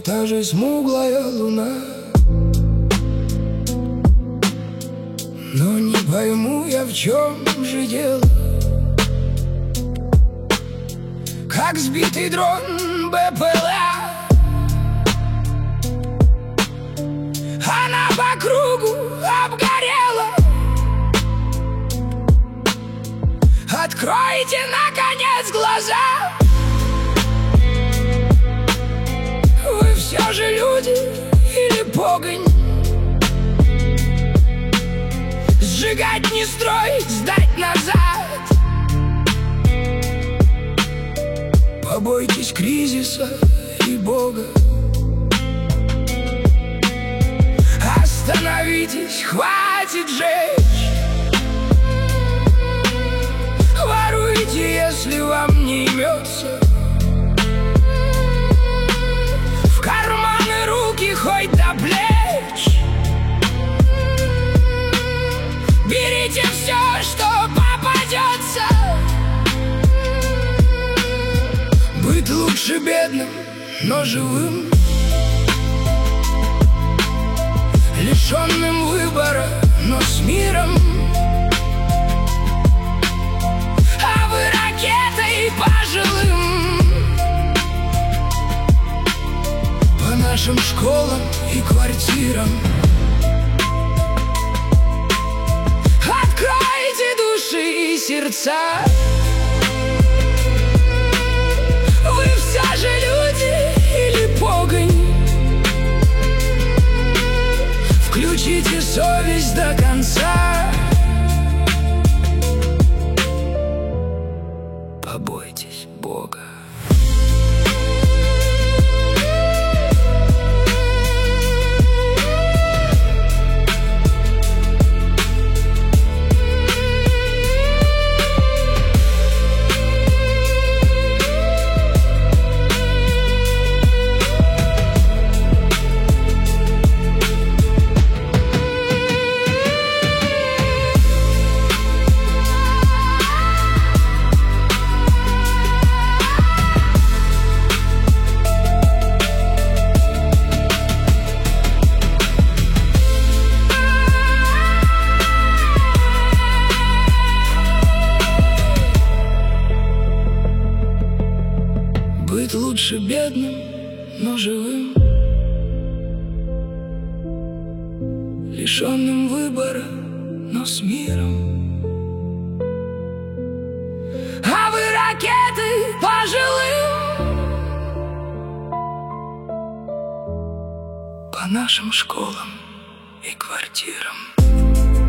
та же смуглая луна. Но не пойму я, в чем же дело, как сбитый дрон БПЛА. Она по кругу обгорела. Откройте, наконец, глаза. Вы все же люди или погонь? Сжигать не строить, сдать назад. Побойтесь кризиса и Бога. Остановитесь, хватит жечь. Воруйте, если вам не имется. В карманы руки хоть до плеч. Берите все, что попадется. Быть лучше бедным, но живым, лишенным выбора, но с миром. А вы ракетой пожилым по нашим школам и квартирам. Откройте души и сердца. Вы все же люди или погонь? Включите совесть до конца. Побойтесь Бога. Быть лучше бедным, но живым, лишенным выбора, но с миром. А вы ракеты пожилым по нашим школам и квартирам.